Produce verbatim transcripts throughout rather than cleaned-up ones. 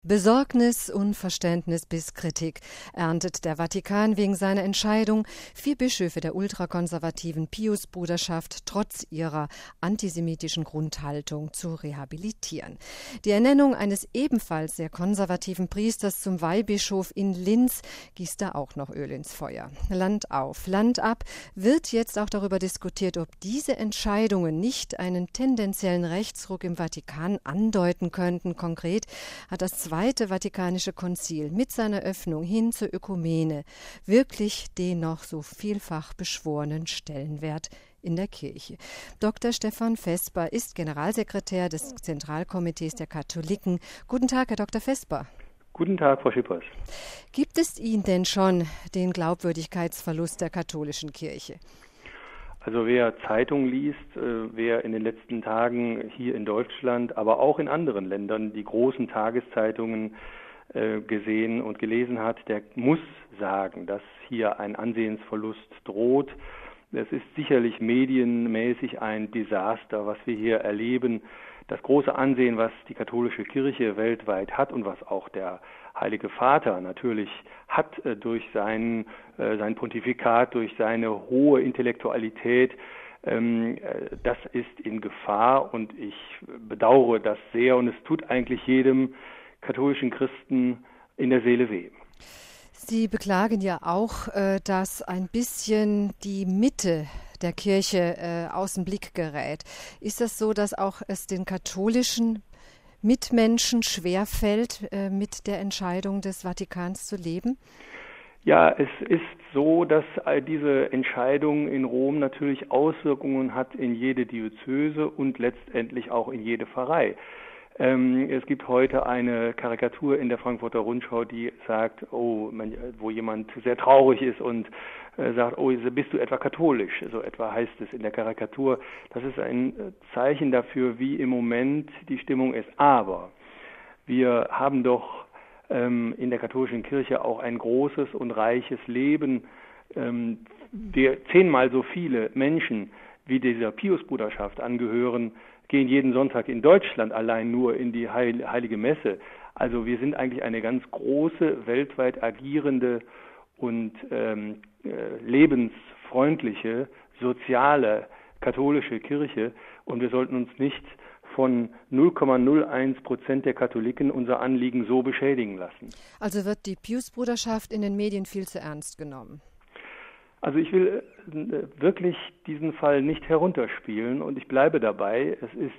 Besorgnis, Unverständnis bis Kritik erntet der Vatikan wegen seiner Entscheidung, vier Bischöfe der ultrakonservativen Piusbruderschaft trotz ihrer antisemitischen Grundhaltung zu rehabilitieren. Die Ernennung eines ebenfalls sehr konservativen Priesters zum Weihbischof in Linz gießt da auch noch Öl ins Feuer. Land auf, Land ab wird jetzt auch darüber diskutiert, ob diese Entscheidungen nicht einen tendenziellen Rechtsruck im Vatikan andeuten könnten. Konkret hat das Zweite Vatikanische Konzil mit seiner Öffnung hin zur Ökumene wirklich den noch so vielfach beschworenen Stellenwert in der Kirche. Doktor Stefan Vesper ist Generalsekretär des Zentralkomitees der Katholiken. Guten Tag, Herr Doktor Vesper. Guten Tag, Frau Schippers. Gibt es Ihnen denn schon den Glaubwürdigkeitsverlust der katholischen Kirche? Also wer Zeitung liest, wer in den letzten Tagen hier in Deutschland, aber auch in anderen Ländern die großen Tageszeitungen gesehen und gelesen hat, der muss sagen, dass hier ein Ansehensverlust droht. Es ist sicherlich medienmäßig ein Desaster, was wir hier erleben. Das große Ansehen, was die katholische Kirche weltweit hat und was auch der Heilige Vater natürlich hat äh, durch sein, äh, sein Pontifikat, durch seine hohe Intellektualität, ähm, äh, das ist in Gefahr und ich bedauere das sehr und es tut eigentlich jedem katholischen Christen in der Seele weh. Sie beklagen ja auch, äh, dass ein bisschen die Mitte der Kirche äh, aus dem Blick gerät. Ist das so, dass auch es den katholischen Mitmenschen schwerfällt, äh, mit der Entscheidung des Vatikans zu leben? Ja, es ist so, dass diese Entscheidung in Rom natürlich Auswirkungen hat in jede Diözese und letztendlich auch in jede Pfarrei. Ähm, es gibt heute eine Karikatur in der Frankfurter Rundschau, die sagt, oh, man, wo jemand sehr traurig ist und äh, sagt, oh, bist du etwa katholisch? So etwa heißt es in der Karikatur. Das ist ein Zeichen dafür, wie im Moment die Stimmung ist. Aber wir haben doch ähm, in der katholischen Kirche auch ein großes und reiches Leben. Ähm, wir zehnmal so viele Menschen, wie dieser Piusbruderschaft angehören, gehen jeden Sonntag in Deutschland allein nur in die Heilige Messe. Also wir sind eigentlich eine ganz große, weltweit agierende und ähm, äh, lebensfreundliche, soziale, katholische Kirche. Und wir sollten uns nicht von null Komma null eins Prozent der Katholiken unser Anliegen so beschädigen lassen. Also wird die Piusbruderschaft in den Medien viel zu ernst genommen? Also ich will wirklich diesen Fall nicht herunterspielen und ich bleibe dabei. Es ist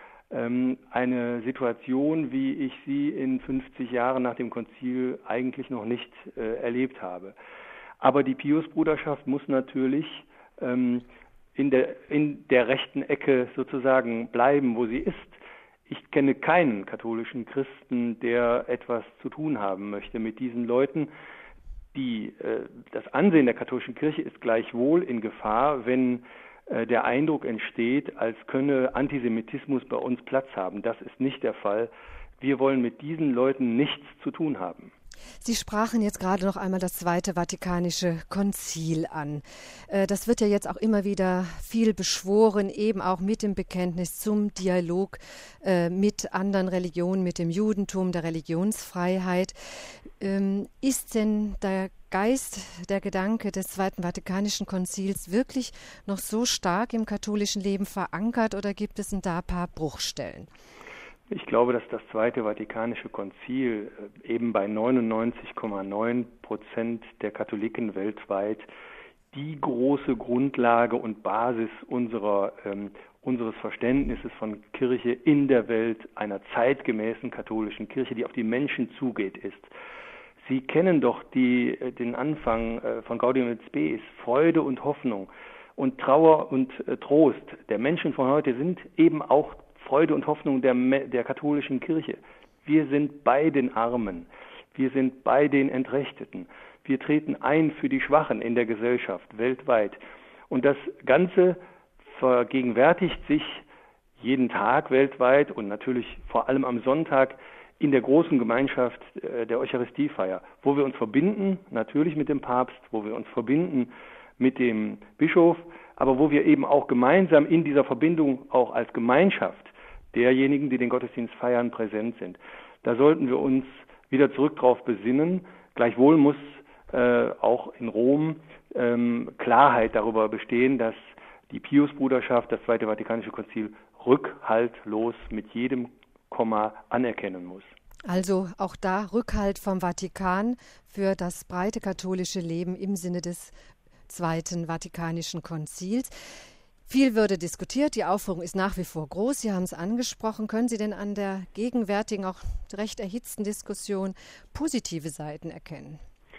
ähm, eine Situation, wie ich sie in fünfzig Jahren nach dem Konzil eigentlich noch nicht äh, erlebt habe. Aber die Piusbruderschaft muss natürlich ähm, in der, in der rechten Ecke sozusagen bleiben, wo sie ist. Ich kenne keinen katholischen Christen, der etwas zu tun haben möchte mit diesen Leuten. Die, äh, das Ansehen der katholischen Kirche ist gleichwohl in Gefahr, wenn äh, der Eindruck entsteht, als könne Antisemitismus bei uns Platz haben. Das ist nicht der Fall. Wir wollen mit diesen Leuten nichts zu tun haben. Sie sprachen jetzt gerade noch einmal das Zweite Vatikanische Konzil an. Das wird ja jetzt auch immer wieder viel beschworen, eben auch mit dem Bekenntnis zum Dialog mit anderen Religionen, mit dem Judentum, der Religionsfreiheit. Ist denn der Geist, der Gedanke des Zweiten Vatikanischen Konzils wirklich noch so stark im katholischen Leben verankert oder gibt es da ein paar Bruchstellen? Ich glaube, dass das Zweite Vatikanische Konzil eben bei neunundneunzig Komma neun Prozent der Katholiken weltweit die große Grundlage und Basis unserer, ähm, unseres Verständnisses von Kirche in der Welt, einer zeitgemäßen katholischen Kirche, die auf die Menschen zugeht, ist. Sie kennen doch die, den Anfang äh, von Gaudium et Spes, Freude und Hoffnung und Trauer und äh, Trost der Menschen von heute sind eben auch Freude und Hoffnung der, der katholischen Kirche. Wir sind bei den Armen, wir sind bei den Entrechteten, wir treten ein für die Schwachen in der Gesellschaft weltweit. Und das Ganze vergegenwärtigt sich jeden Tag weltweit und natürlich vor allem am Sonntag in der großen Gemeinschaft der Eucharistiefeier, wo wir uns verbinden, natürlich mit dem Papst, wo wir uns verbinden mit dem Bischof, aber wo wir eben auch gemeinsam in dieser Verbindung auch als Gemeinschaft derjenigen, die den Gottesdienst feiern, präsent sind. Da sollten wir uns wieder zurück drauf besinnen. Gleichwohl muss äh, auch in Rom ähm, Klarheit darüber bestehen, dass die Piusbruderschaft, das Zweite Vatikanische Konzil, rückhaltlos mit jedem Komma anerkennen muss. Also auch da Rückhalt vom Vatikan für das breite katholische Leben im Sinne des Zweiten Vatikanischen Konzils. Viel würde diskutiert, die Aufführung ist nach wie vor groß, Sie haben es angesprochen. Können Sie denn an der gegenwärtigen, auch recht erhitzten Diskussion positive Seiten erkennen?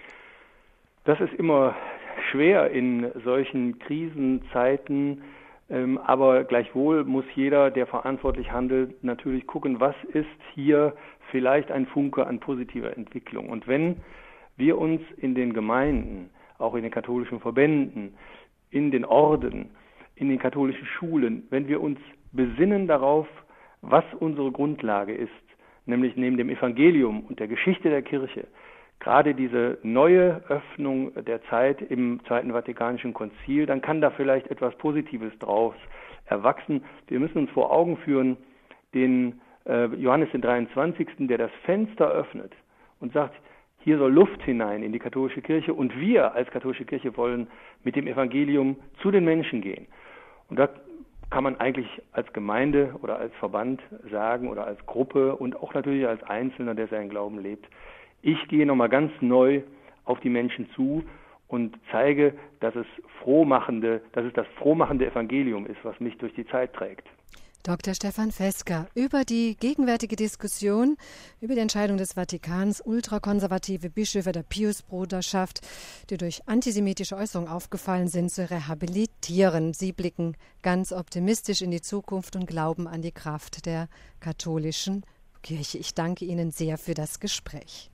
Das ist immer schwer in solchen Krisenzeiten, ähm, aber gleichwohl muss jeder, der verantwortlich handelt, natürlich gucken, was ist hier vielleicht ein Funke an positiver Entwicklung. Und wenn wir uns in den Gemeinden, auch in den katholischen Verbänden, in den Orden, in den katholischen Schulen, wenn wir uns besinnen darauf, was unsere Grundlage ist, nämlich neben dem Evangelium und der Geschichte der Kirche, gerade diese neue Öffnung der Zeit im Zweiten Vatikanischen Konzil, dann kann da vielleicht etwas Positives draus erwachsen. Wir müssen uns vor Augen führen, den äh, Johannes den dreiundzwanzigsten, der das Fenster öffnet und sagt, hier soll Luft hinein in die katholische Kirche und wir als katholische Kirche wollen mit dem Evangelium zu den Menschen gehen. Und da kann man eigentlich als Gemeinde oder als Verband sagen oder als Gruppe und auch natürlich als Einzelner, der seinen Glauben lebt, ich gehe nochmal ganz neu auf die Menschen zu und zeige, dass es frohmachende, dass es das frohmachende Evangelium ist, was mich durch die Zeit trägt. Doktor Stefan Fesker über die gegenwärtige Diskussion über die Entscheidung des Vatikans, ultrakonservative Bischöfe der Piusbruderschaft, die durch antisemitische Äußerungen aufgefallen sind, zu rehabilitieren. Sie blicken ganz optimistisch in die Zukunft und glauben an die Kraft der katholischen Kirche. Ich danke Ihnen sehr für das Gespräch.